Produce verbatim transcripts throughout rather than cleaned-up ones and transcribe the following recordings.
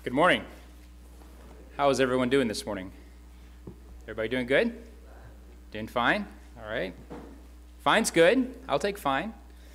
Good morning. How is everyone doing this morning? Everybody doing good? Doing fine? All right. Fine's good. I'll take fine.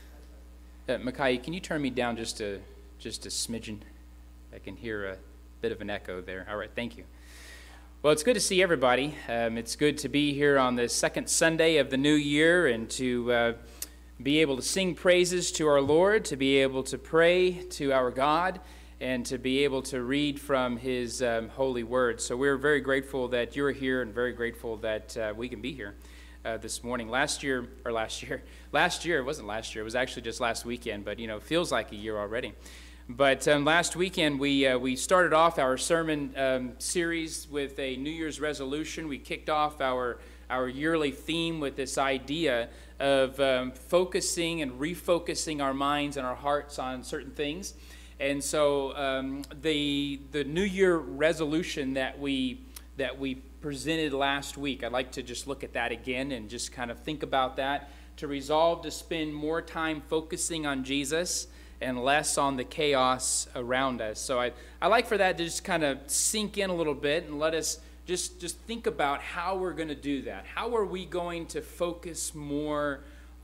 Uh, Makai, can you turn me down just a, just a smidgen? I can hear a bit of an echo there. All right, thank you. Well, it's good to see everybody. Um, it's good to be here on the second Sunday of the new year and to uh, be able to sing praises to our Lord, to be able to pray to our God, and to be able to read from his um, holy word. So we're very grateful that you're here and very grateful that uh, we can be here uh, this morning. Last year, or last year, last year, it wasn't last year, it was actually just last weekend, but you know, it feels like a year already. But um, last weekend, we uh, we started off our sermon um, series with a New Year's resolution. We kicked off our, our yearly theme with this idea of um, focusing and refocusing our minds and our hearts on certain things. And so um, the the New Year resolution that we that we presented last week, I'd like to just look at that again and just kind of think about that, to resolve to spend more time focusing on Jesus and less on the chaos around us. So I I like for that to just kind of sink in a little bit and let us just just think about how we're going to do that. How are we going to focus more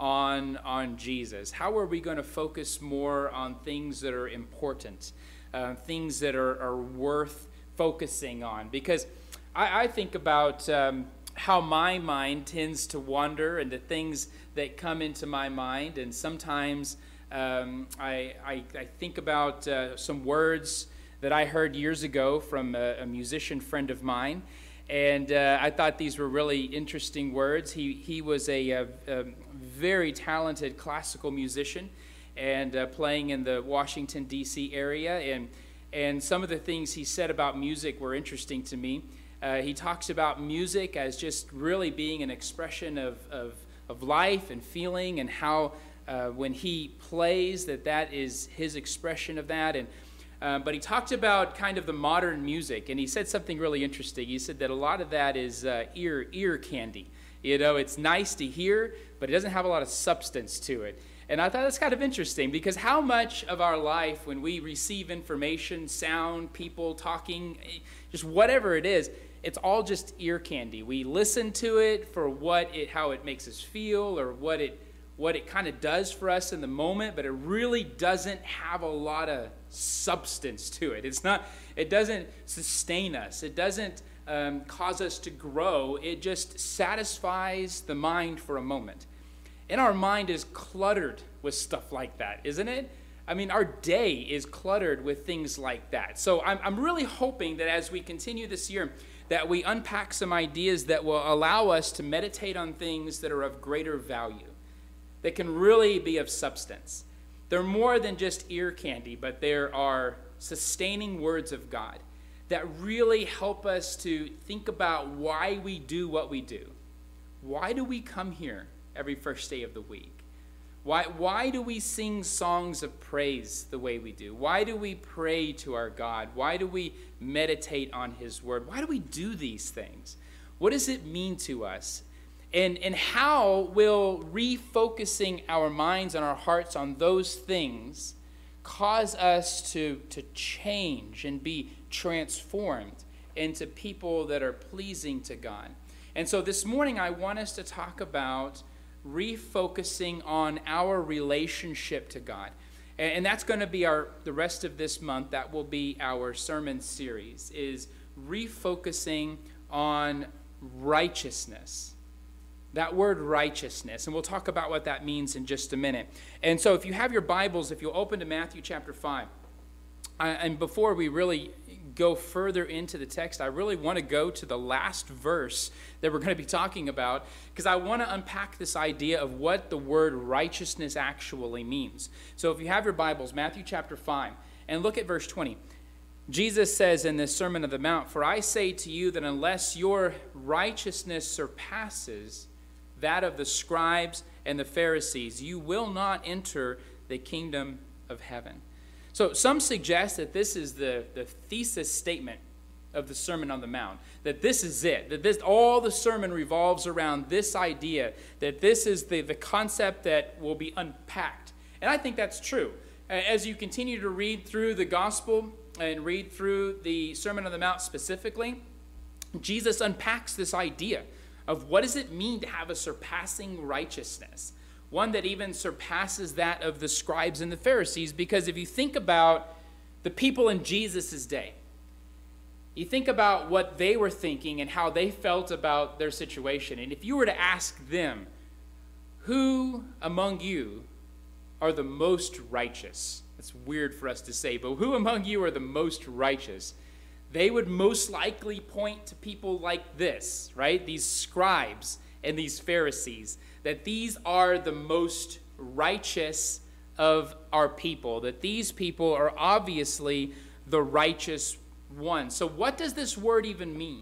on on Jesus? How are we going to focus more on things that are important, uh, things that are, are worth focusing on? Because I, I think about um, how my mind tends to wander and the things that come into my mind, and sometimes um, I, I, I think about uh, some words that I heard years ago from a, a musician friend of mine. And uh, I thought these were really interesting words. He he was a, a, a very talented classical musician and uh, playing in the Washington, D C area. And, and some of the things he said about music were interesting to me. Uh, he talks about music as just really being an expression of, of, of life and feeling, and how uh, when he plays that that is his expression of that. And Uh, but he talked about kind of the modern music, and he said something really interesting. He said that a lot of that is uh, ear ear candy. You know, it's nice to hear, but it doesn't have a lot of substance to it. And I thought that's kind of interesting, because how much of our life, when we receive information, sound, people talking, just whatever it is, it's all just ear candy. We listen to it for what it, how it makes us feel, or what it what it kind of does for us in the moment, but it really doesn't have a lot of substance to it. It's not, it doesn't sustain us. It doesn't um, cause us to grow. It just satisfies the mind for a moment. And our mind is cluttered with stuff like that, isn't it? I mean, our day is cluttered with things like that. So I'm, I'm really hoping that as we continue this year, that we unpack some ideas that will allow us to meditate on things that are of greater value, that can really be of substance. They're more than just ear candy, but there are sustaining words of God that really help us to think about why we do what we do. Why do we come here every first day of the week? Why, why do we sing songs of praise the way we do? Why do we pray to our God? Why do we meditate on his word? Why do we do these things? What does it mean to us? And, and how will refocusing our minds and our hearts on those things cause us to, to change and be transformed into people that are pleasing to God? And so this morning I want us to talk about refocusing on our relationship to God. And, and that's going to be our the rest of this month. That will be our sermon series, is refocusing on righteousness. That word righteousness, and we'll talk about what that means in just a minute. And so if you have your Bibles, if you'll open to Matthew chapter five, I, and before we really go further into the text, I really want to go to the last verse that we're going to be talking about, because I want to unpack this idea of what the word righteousness actually means. So if you have your Bibles, Matthew chapter five, and look at verse twenty. Jesus says in this Sermon on the Mount, "For I say to you that unless your righteousness surpasses that of the scribes and the Pharisees, you will not enter the kingdom of heaven." So some suggest that this is the, the thesis statement of the Sermon on the Mount, that this is it, that this all the sermon revolves around this idea, that this is the, the concept that will be unpacked. And I think that's true. as you continue to read through the gospel and read through the Sermon on the Mount specifically, Jesus unpacks this idea of what does it mean to have a surpassing righteousness, one that even surpasses that of the scribes and the Pharisees. Because if you think about the people in Jesus' day, you think about what they were thinking and how they felt about their situation. And if you were to ask them, who among you are the most righteous? That's weird for us to say, but who among you are the most righteous? They would most likely point to people like this, right? These scribes and these Pharisees, that these are the most righteous of our people, that these people are obviously the righteous ones. So what does this word even mean?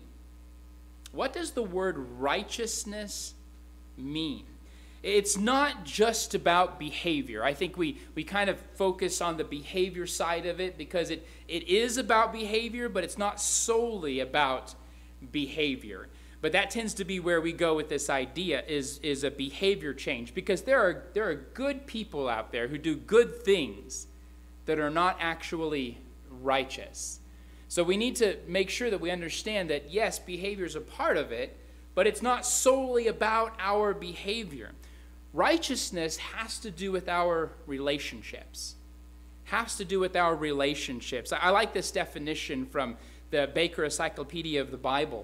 What does the word righteousness mean? It's not just about behavior. I think we, we kind of focus on the behavior side of it because it, it is about behavior, but it's not solely about behavior. But that tends to be where we go with this idea is, is a behavior change, because there are, there are good people out there who do good things that are not actually righteous. So we need to make sure that we understand that, yes, behavior is a part of it, but it's not solely about our behavior. Righteousness has to do with our relationships. Has to do with our relationships. I like this definition from the Baker Encyclopedia of the Bible.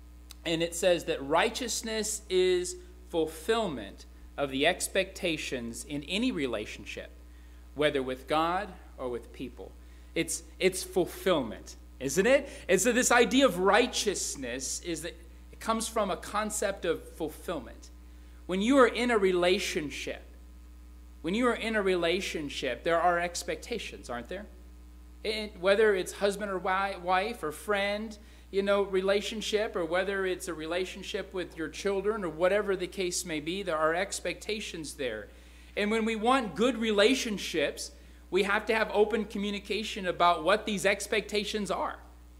And it says that righteousness is fulfillment of the expectations in any relationship, whether with God or with people. It's, it's fulfillment, isn't it? And so this idea of righteousness is that it comes from a concept of fulfillment. When you are in a relationship, when you are in a relationship, there are expectations, aren't there? And whether it's husband or wife or friend, you know, relationship, or whether it's a relationship with your children or whatever the case may be, there are expectations there. And when we want good relationships, we have to have open communication about what these expectations are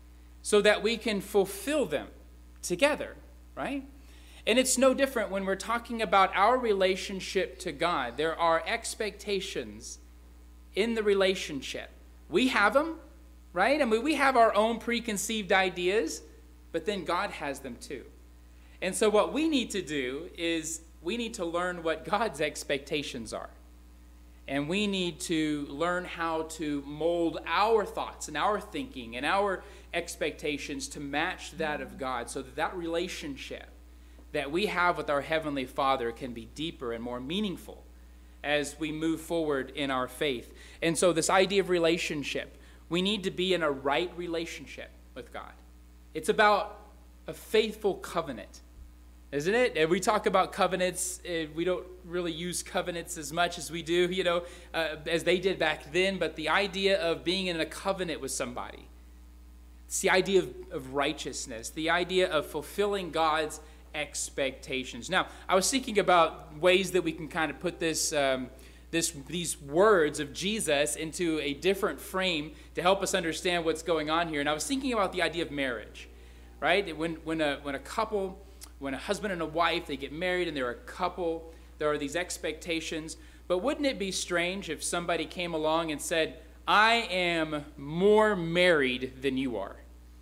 so that we can fulfill them together, right? And it's no different when we're talking about our relationship to God. There are expectations in the relationship. We have them, right? I mean, we have our own preconceived ideas, but then God has them too. And so what we need to do is we need to learn what God's expectations are. And we need to learn how to mold our thoughts and our thinking and our expectations to match that of God, so that that relationship that we have with our Heavenly Father can be deeper and more meaningful as we move forward in our faith. And so this idea of relationship, we need to be in a right relationship with God. It's about a faithful covenant, isn't it? And we talk about covenants. We don't really use covenants as much as we do, you know, uh, as they did back then. But the idea of being in a covenant with somebody, it's the idea of, of righteousness, the idea of fulfilling God's expectations. Now, I was thinking about ways that we can kind of put this, um, this, these words of Jesus into a different frame to help us understand what's going on here. And I was thinking about the idea of marriage, right? When, when, a, when a couple, when a husband and a wife, they get married and they're a couple, there are these expectations. But wouldn't it be strange if somebody came along and said, I am more married than you are?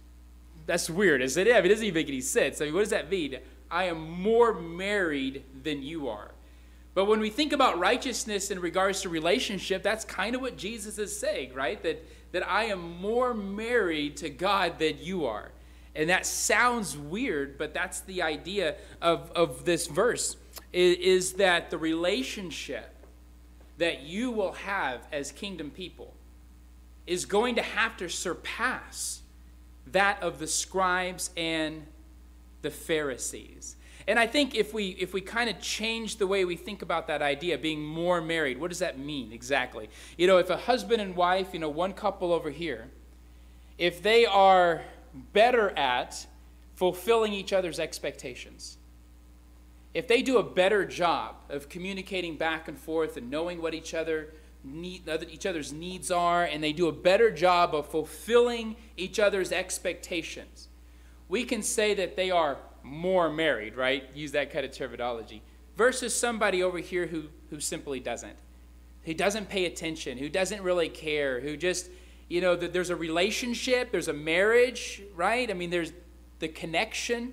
That's weird, isn't it? I mean, it doesn't even make any sense. I mean, what does that mean? I am more married than you are. But when we think about righteousness in regards to relationship, that's kind of what Jesus is saying, right? That, that I am more married to God than you are. And that sounds weird, but that's the idea of, of this verse, is, is that the relationship that you will have as kingdom people is going to have to surpass that of the scribes and the Pharisees. And I think if we if we kind of change the way we think about that idea, being more married, what does that mean exactly? You know, if a husband and wife, you know, one couple over here, if they are better at fulfilling each other's expectations, if they do a better job of communicating back and forth and knowing what each other need, each other's needs are, and they do a better job of fulfilling each other's expectations, we can say that they are more married, right? Use that kind of terminology. Versus somebody over here who, who simply doesn't. who doesn't pay attention, who doesn't really care, who just, you know, that there's a relationship, there's a marriage, right? I mean, there's the connection,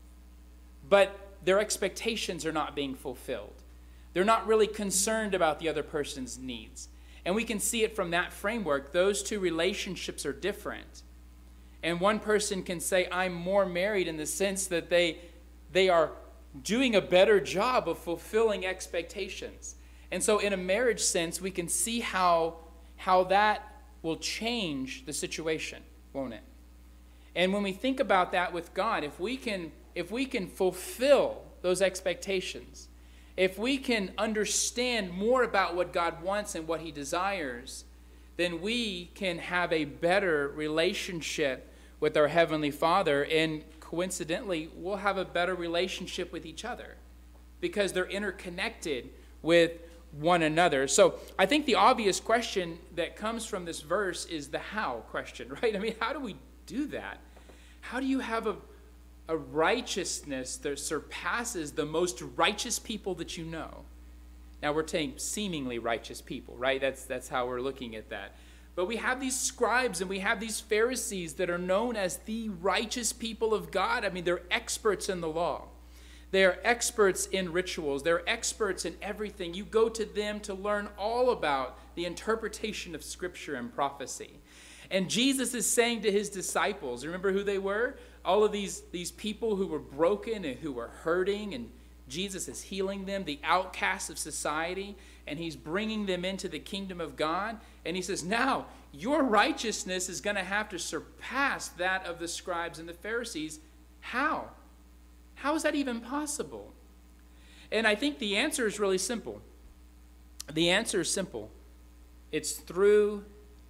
but their expectations are not being fulfilled. They're not really concerned about the other person's needs. And we can see it from that framework. Those two relationships are different. And one person can say, I'm more married in the sense that they, they are doing a better job of fulfilling expectations. And so in a marriage sense, we can see how, how that will change the situation, won't it? And when we think about that with God, if we can, if we can fulfill those expectations, if we can understand more about what God wants and what he desires, then we can have a better relationship with our Heavenly Father, and coincidentally, we'll have a better relationship with each other because they're interconnected with one another. So I think the obvious question that comes from this verse is the how question, right? I mean, how do we do that? How do you have a, a righteousness that surpasses the most righteous people that you know? Now we're saying seemingly righteous people, right? That's, that's how we're looking at that. But we have these scribes and we have these Pharisees that are known as the righteous people of God. I mean, they're experts in the law. They are experts in rituals. They're experts in everything. You go to them to learn all about the interpretation of Scripture and prophecy. And Jesus is saying to his disciples, remember who they were? All of these, these people who were broken and who were hurting, and Jesus is healing them, the outcasts of society, and he's bringing them into the kingdom of God. And he says, now, your righteousness is going to have to surpass that of the scribes and the Pharisees. How? How is that even possible? And I think the answer is really simple. The answer is simple. It's through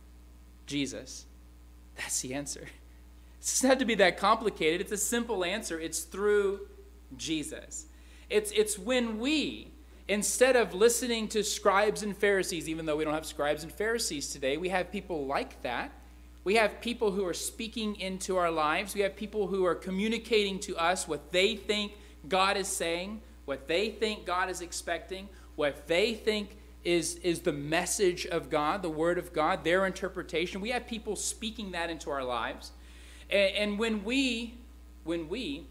Jesus. That's the answer. It doesn't have to be that complicated. It's a simple answer. It's through Jesus. It's, it's when we, instead of listening to scribes and Pharisees, even though we don't have scribes and Pharisees today, we have people like that. We have people who are speaking into our lives. We have people who are communicating to us what they think God is saying, what they think God is expecting, what they think is, is the message of God, the Word of God, their interpretation. We have people speaking that into our lives. And, and when we, when we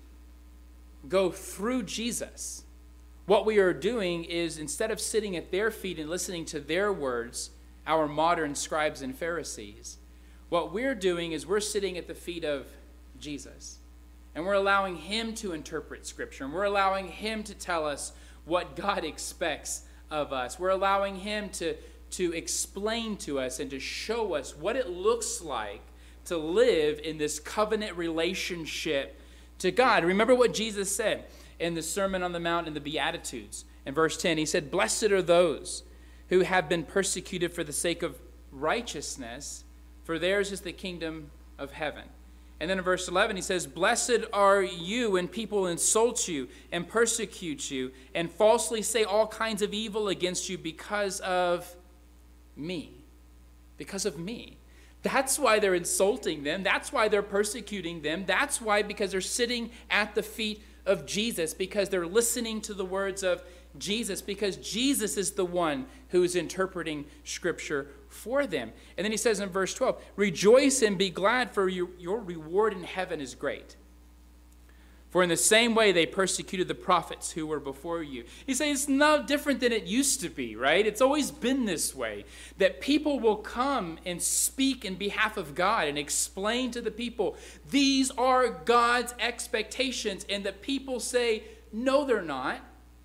go through Jesus, what we are doing is, instead of sitting at their feet and listening to their words, our modern scribes and Pharisees, what we're doing is we're sitting at the feet of Jesus. And we're allowing him to interpret Scripture. And we're allowing him to tell us what God expects of us. We're allowing him to, to explain to us and to show us what it looks like to live in this covenant relationship to God. Remember what Jesus said in the Sermon on the Mount in the Beatitudes. In verse ten, he said, "Blessed are those who have been persecuted for the sake of righteousness, for theirs is the kingdom of heaven." And then in verse eleven, he says, "Blessed are you when people insult you and persecute you and falsely say all kinds of evil against you because of me." Because of me. That's why they're insulting them. That's why they're persecuting them. That's why, because they're sitting at the feet of Jesus, because they're listening to the words of Jesus, because Jesus is the one who is interpreting Scripture for them. And then he says in verse twelve, "Rejoice and be glad, for your, your reward in heaven is great. For in the same way they persecuted the prophets who were before you." He says it's no different than it used to be, right? It's always been this way, that people will come and speak in behalf of God and explain to the people, these are God's expectations. And the people say, no, they're not.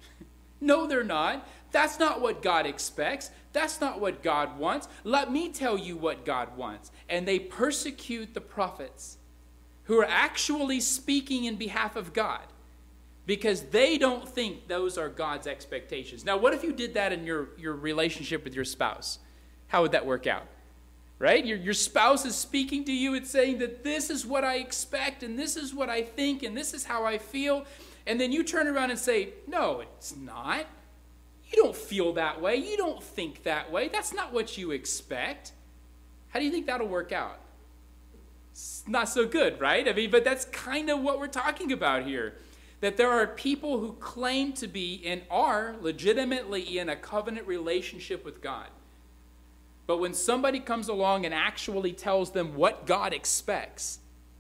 No, they're not. That's not what God expects. That's not what God wants. Let me tell you what God wants. And they persecute the prophets who are actually speaking in behalf of God, because they don't think those are God's expectations. Now, what if you did that in your, your relationship with your spouse? How would that work out? Right? Your, your spouse is speaking to you and saying that this is what I expect, and this is what I think, and this is how I feel. And then you turn around and say, no, it's not. You don't feel that way. You don't think that way. That's not what you expect. How do you think that'll work out? It's not so good, right? I mean, but that's kind of what we're talking about here. That there are people who claim to be and are legitimately in a covenant relationship with God. But when somebody comes along and actually tells them what God expects,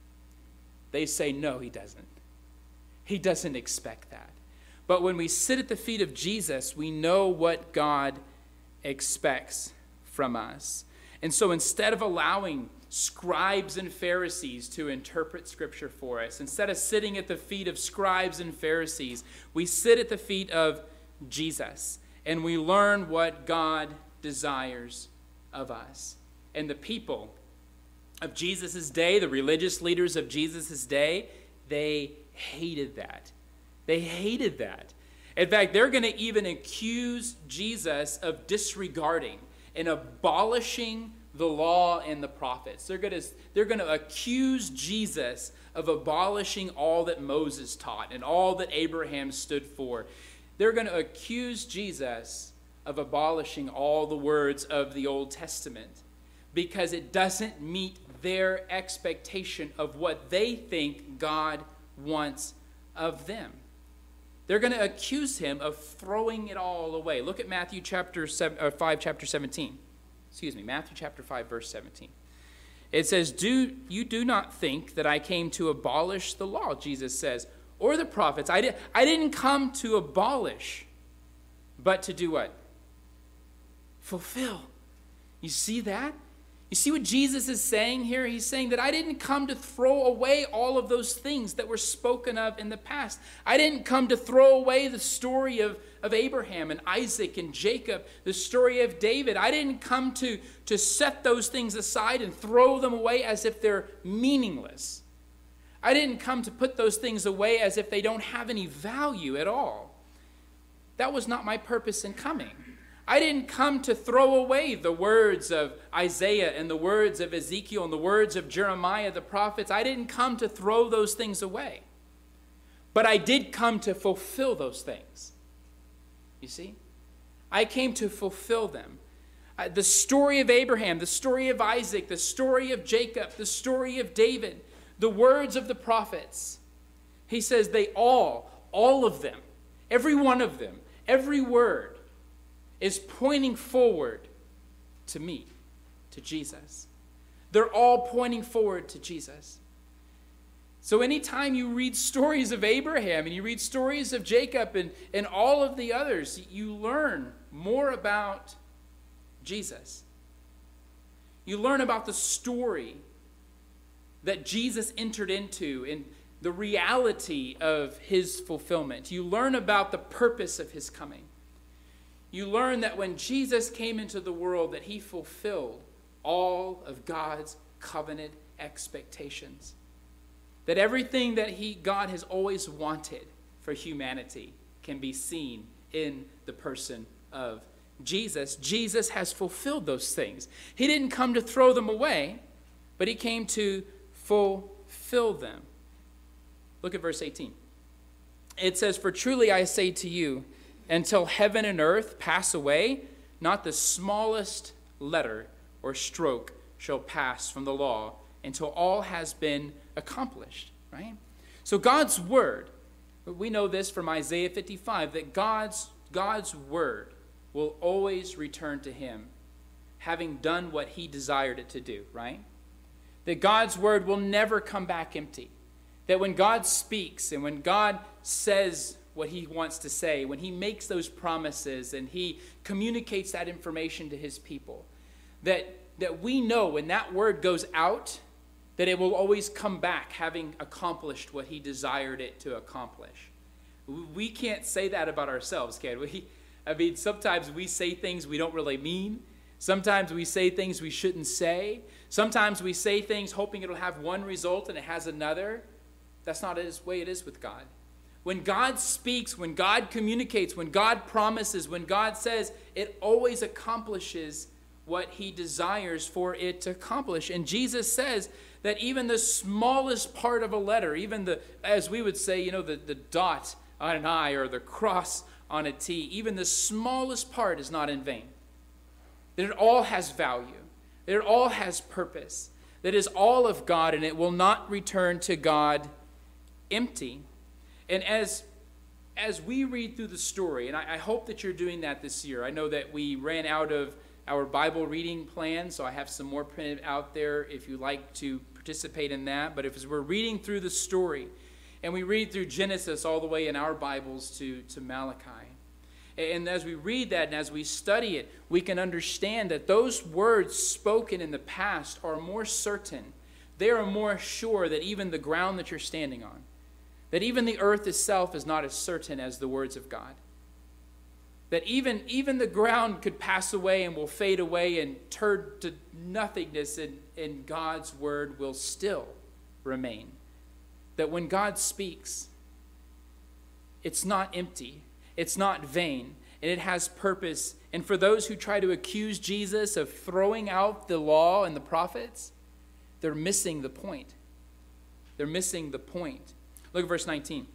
they say, no, he doesn't. He doesn't expect that. But when we sit at the feet of Jesus, we know what God expects from us. And so instead of allowing scribes and Pharisees to interpret Scripture for us, instead of sitting at the feet of scribes and Pharisees, we sit at the feet of Jesus, and we learn what God desires of us. And the people of Jesus' day, the religious leaders of Jesus' day, they hated that. They hated that. In fact, they're going to even accuse Jesus of disregarding and abolishing the law and the prophets. They're going to, they're going to accuse Jesus of abolishing all that Moses taught and all that Abraham stood for. They're going to accuse Jesus of abolishing all the words of the Old Testament because it doesn't meet their expectation of what they think God wants of them. They're going to accuse him of throwing it all away. Look at Matthew chapter seven, or five, chapter seventeen. Excuse me, Matthew chapter five, verse seventeen. It says, "Do you do not think that I came to abolish the law," Jesus says, "or the prophets? I, did, I didn't come to abolish, but to do what? Fulfill." You see that? You see what Jesus is saying here? He's saying that I didn't come to throw away all of those things that were spoken of in the past. I didn't come to throw away the story of, of Abraham and Isaac and Jacob, the story of David. I didn't come to, to set those things aside and throw them away as if they're meaningless. I didn't come to put those things away as if they don't have any value at all. That was not my purpose in coming. I didn't come to throw away the words of Isaiah and the words of Ezekiel and the words of Jeremiah, the prophets. I didn't come to throw those things away. But I did come to fulfill those things. You see? I came to fulfill them. Uh, the story of Abraham, the story of Isaac, the story of Jacob, the story of David, the words of the prophets. He says they all, all of them, every one of them, every word, is pointing forward to me, to Jesus. They're all pointing forward to Jesus. So anytime you read stories of Abraham and you read stories of Jacob and, and all of the others, you learn more about Jesus. You learn about the story that Jesus entered into and the reality of his fulfillment. You learn about the purpose of his coming. You learn that when Jesus came into the world, that he fulfilled all of God's covenant expectations. That everything that he, God has always wanted for humanity can be seen in the person of Jesus. Jesus has fulfilled those things. He didn't come to throw them away, but he came to fulfill them. Look at verse eighteen. It says, "For truly I say to you, until heaven and earth pass away, not the smallest letter or stroke shall pass from the law until all has been accomplished." Right? So God's word, we know this from Isaiah fifty-five, that God's, God's word will always return to him, having done what he desired it to do, right? That God's word will never come back empty. That when God speaks and when God says what he wants to say, when he makes those promises and he communicates that information to his people, that, that we know when that word goes out, that it will always come back having accomplished what he desired it to accomplish. We can't say that about ourselves, can we? I mean, sometimes we say things we don't really mean. Sometimes we say things we shouldn't say. Sometimes we say things hoping it'll have one result and it has another. That's not the way it is with God. When God speaks, when God communicates, when God promises, when God says, it always accomplishes what he desires for it to accomplish. And Jesus says that even the smallest part of a letter, even the, as we would say, you know, the, the dot on an I or the cross on a T, even the smallest part is not in vain. That it all has value. That it all has purpose. That it is all of God and it will not return to God empty. And as, as we read through the story, and I, I hope that you're doing that this year. I know that we ran out of our Bible reading plan, so I have some more printed out there if you'd like to participate in that. But if as we're reading through the story, and we read through Genesis all the way in our Bibles to, to Malachi, and as we read that and as we study it, we can understand that those words spoken in the past are more certain. They are more sure that even the ground that you're standing on, that even the earth itself is not as certain as the words of God. That even, even the ground could pass away and will fade away and turn to nothingness, and, and God's word will still remain. That when God speaks, it's not empty. It's not vain, and it has purpose. And for those who try to accuse Jesus of throwing out the law and the prophets, they're missing the point. They're missing the point. Look at verse nineteen.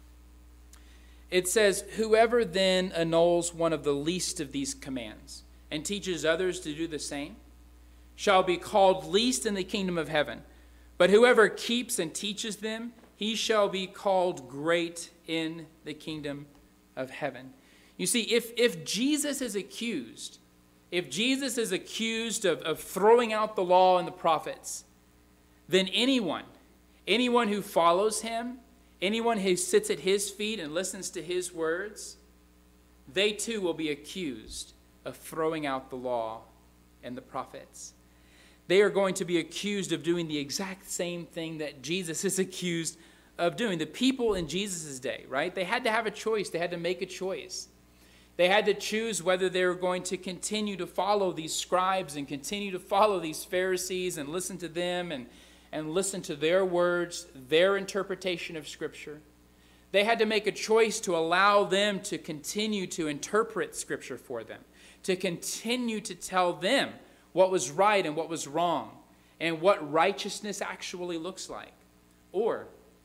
It says, "Whoever then annuls one of the least of these commands and teaches others to do the same shall be called least in the kingdom of heaven. But whoever keeps and teaches them, he shall be called great in the kingdom of heaven." You see, if, if Jesus is accused, if Jesus is accused of, of throwing out the law and the prophets, then anyone, anyone who follows him, anyone who sits at his feet and listens to his words, they too will be accused of throwing out the law and the prophets. They are going to be accused of doing the exact same thing that Jesus is accused of doing. The people in Jesus' day, right? They had to have a choice. They had to make a choice. They had to choose whether they were going to continue to follow these scribes and continue to follow these Pharisees and listen to them and, and listen to their words, their interpretation of Scripture. They had to make a choice to allow them to continue to interpret Scripture for them, to continue to tell them what was right and what was wrong, and what righteousness actually looks like. Or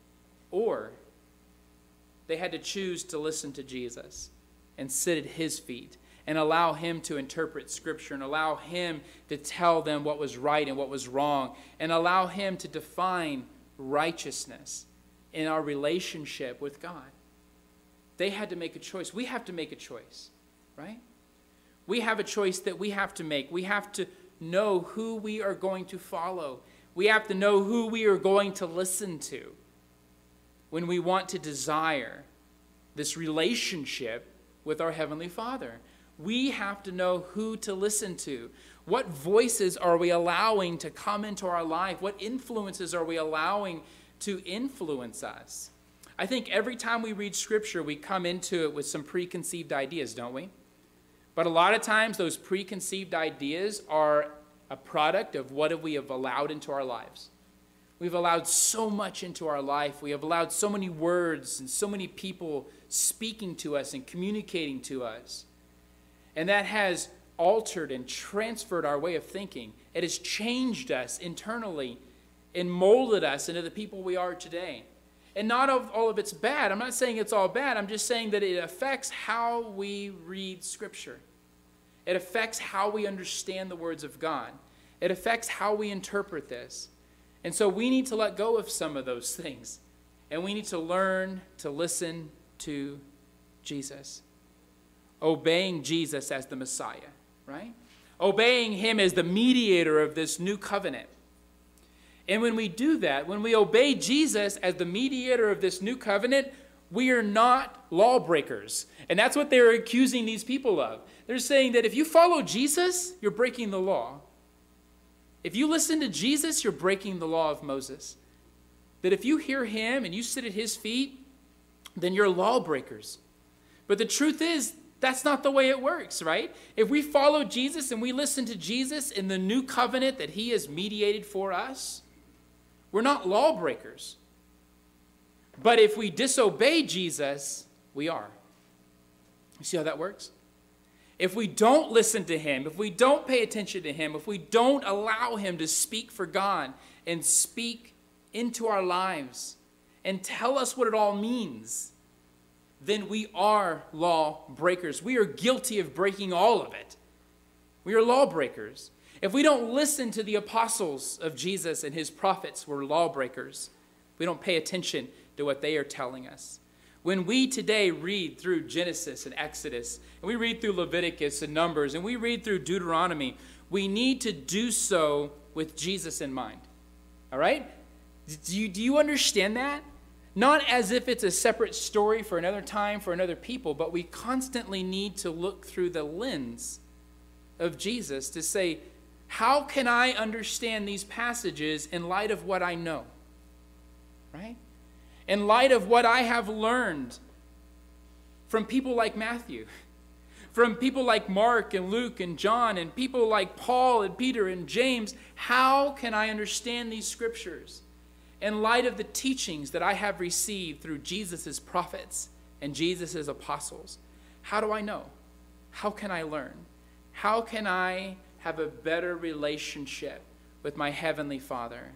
Or they had to choose to listen to Jesus and sit at his feet and allow him to interpret Scripture and allow him to tell them what was right and what was wrong and allow him to define righteousness in our relationship with God. They had to make a choice. We have to make a choice, right? We have a choice that we have to make. We have to know who we are going to follow. We have to know who we are going to listen to when we want to desire this relationship with our Heavenly Father. We have to know who to listen to. What voices are we allowing to come into our life? What influences are we allowing to influence us? I think every time we read Scripture, we come into it with some preconceived ideas, don't we? But a lot of times those preconceived ideas are a product of what we have allowed into our lives. We've allowed so much into our life. We have allowed so many words and so many people speaking to us and communicating to us. And that has altered and transferred our way of thinking. It has changed us internally and molded us into the people we are today. And not all of it's bad. I'm not saying it's all bad. I'm just saying that it affects how we read Scripture. It affects how we understand the words of God. It affects how we interpret this. And so we need to let go of some of those things. And we need to learn to listen to Jesus. Obeying Jesus as the Messiah, right? Obeying him as the mediator of this new covenant. And when we do that, when we obey Jesus as the mediator of this new covenant, we are not lawbreakers. And that's what they're accusing these people of. They're saying that if you follow Jesus, you're breaking the law. If you listen to Jesus, you're breaking the law of Moses. That if you hear him and you sit at his feet, then you're lawbreakers. But the truth is, that's not the way it works, right? If we follow Jesus and we listen to Jesus in the new covenant that he has mediated for us, we're not lawbreakers. But if we disobey Jesus, we are. You see how that works? If we don't listen to him, if we don't pay attention to him, if we don't allow him to speak for God and speak into our lives and tell us what it all means, then we are law breakers. We are guilty of breaking all of it. We are lawbreakers. If we don't listen to the apostles of Jesus and his prophets, we're lawbreakers. We don't pay attention to what they are telling us. When we today read through Genesis and Exodus, and we read through Leviticus and Numbers, and we read through Deuteronomy, we need to do so with Jesus in mind. All right? Do you, do you understand that? Not as if it's a separate story for another time, for another people, but we constantly need to look through the lens of Jesus to say, how can I understand these passages in light of what I know? Right? In light of what I have learned from people like Matthew, from people like Mark and Luke and John, and people like Paul and Peter and James, how can I understand these scriptures in light of the teachings that I have received through Jesus' prophets and Jesus' apostles? How do I know? How can I learn? How can I have a better relationship with my Heavenly Father?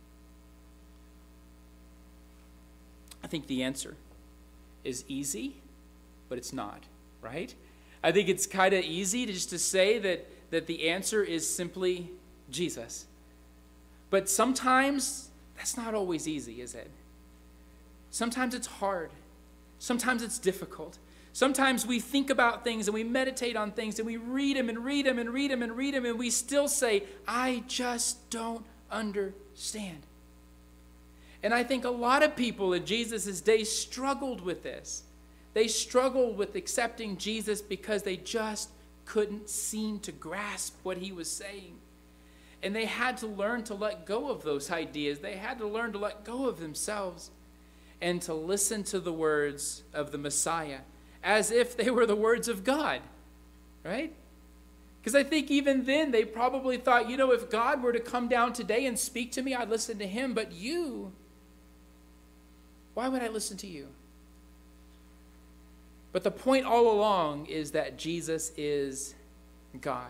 I think the answer is easy, but it's not, right? I think it's kind of easy to just to say that, that the answer is simply Jesus. But sometimes that's not always easy, is it? Sometimes it's hard. Sometimes it's difficult. Sometimes we think about things and we meditate on things and we read them and read them and read them and read them and we still say, I just don't understand. And I think a lot of people in Jesus' day struggled with this. They struggled with accepting Jesus because they just couldn't seem to grasp what he was saying. And they had to learn to let go of those ideas. They had to learn to let go of themselves and to listen to the words of the Messiah as if they were the words of God, right? Because I think even then they probably thought, you know, if God were to come down today and speak to me, I'd listen to him. But you, why would I listen to you? But the point all along is that Jesus is God.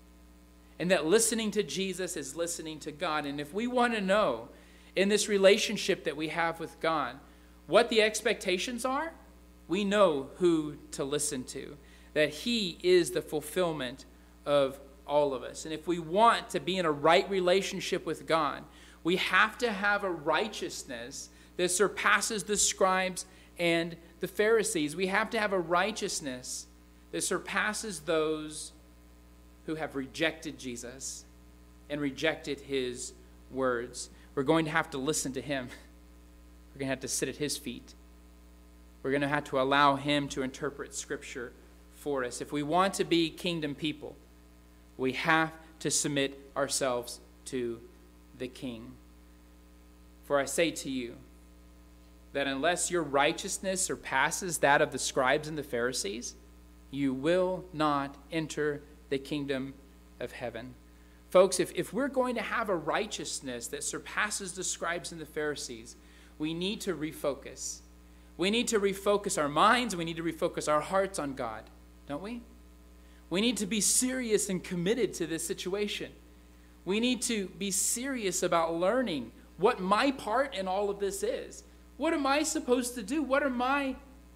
And that listening to Jesus is listening to God. And if we want to know in this relationship that we have with God what the expectations are, we know who to listen to. That he is the fulfillment of all of us. And if we want to be in a right relationship with God, we have to have a righteousness that surpasses the scribes and the Pharisees. We have to have a righteousness that surpasses those who have rejected Jesus and rejected his words. We're going to have to listen to him. We're going to have to sit at his feet. We're going to have to allow him to interpret Scripture for us. If we want to be kingdom people, we have to submit ourselves to the King. For I say to you that unless your righteousness surpasses that of the scribes and the Pharisees, you will not enter the kingdom of heaven. Folks, if, if we're going to have a righteousness that surpasses the scribes and the Pharisees, we need to refocus. We need to refocus our minds. We need to refocus our hearts on God, don't we? We need to be serious and committed to this situation. We need to be serious about learning what my part in all of this is. What am I supposed to do? What are my,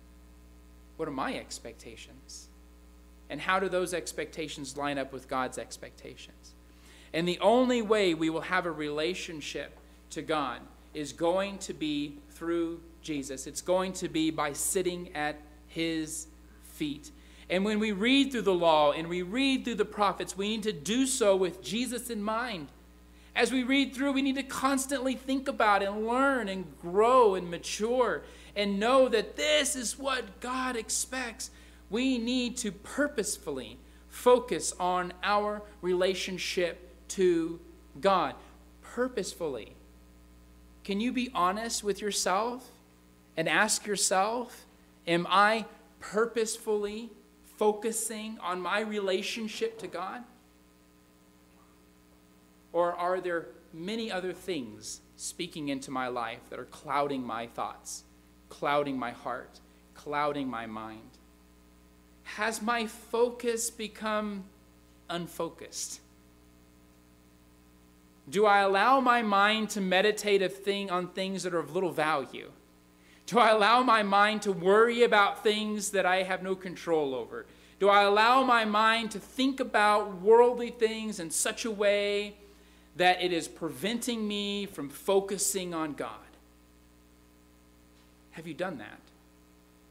what are my expectations? And how do those expectations line up with God's expectations? And the only way we will have a relationship to God is going to be through Jesus. It's going to be by sitting at his feet. And when we read through the law and we read through the prophets, we need to do so with Jesus in mind. As we read through, we need to constantly think about and learn and grow and mature and know that this is what God expects. We need to purposefully focus on our relationship to God. Purposefully. Can you be honest with yourself and ask yourself, am I purposefully focusing on my relationship to God? Or are there many other things speaking into my life that are clouding my thoughts, clouding my heart, clouding my mind? Has my focus become unfocused? Do I allow my mind to meditate a thing on things that are of little value? Do I allow my mind to worry about things that I have no control over? Do I allow my mind to think about worldly things in such a way that it is preventing me from focusing on God? Have you done that?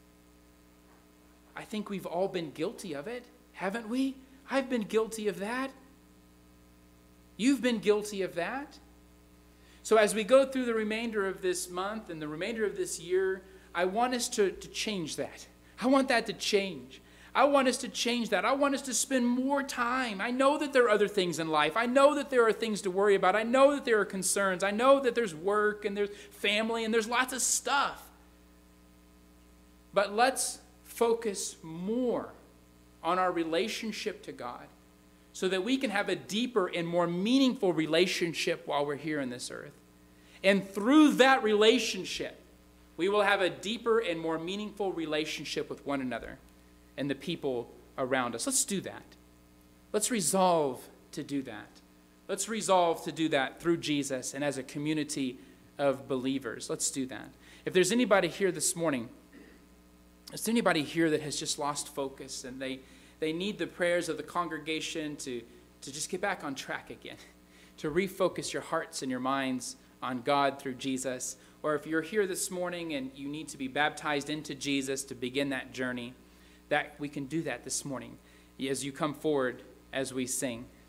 I think we've all been guilty of it, haven't we? I've been guilty of that. You've been guilty of that. So as we go through the remainder of this month and the remainder of this year, I want us to, to change that. I want that to change. I want us to change that. I want us to spend more time. I know that there are other things in life. I know that there are things to worry about. I know that there are concerns. I know that there's work and there's family and there's lots of stuff. But let's focus more on our relationship to God so that we can have a deeper and more meaningful relationship while we're here in this earth. And through that relationship, we will have a deeper and more meaningful relationship with one another and the people around us. Let's do that. Let's resolve to do that. Let's resolve to do that through Jesus and as a community of believers. Let's do that. If there's anybody here this morning, is there anybody here that has just lost focus and they, they need the prayers of the congregation to, to just get back on track again, to refocus your hearts and your minds on God through Jesus? Or if you're here this morning and you need to be baptized into Jesus to begin that journey, that we can do that this morning as you come forward as we sing.